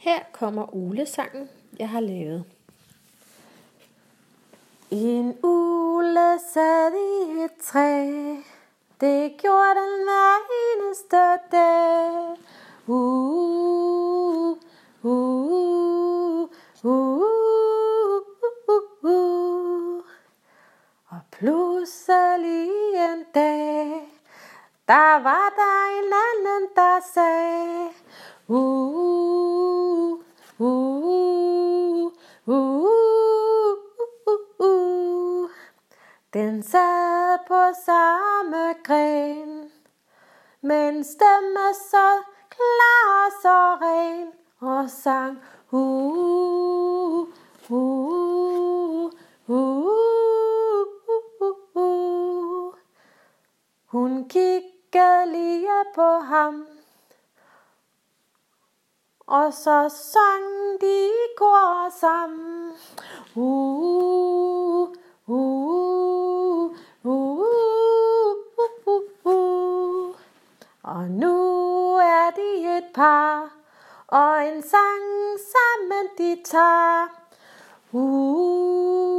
Her kommer ulesangen, jeg har lavet. En ule sad i et træ, det gjorde den hver eneste dag. Og pludselig en dag, der var der en anden, der sagde, Den sad på samme gren, med en stemme så klar og så ren, og sang Hun kiggede lige på ham, og så sang de i kor sammen. Og nu er de et par, og en sang sammen de tager.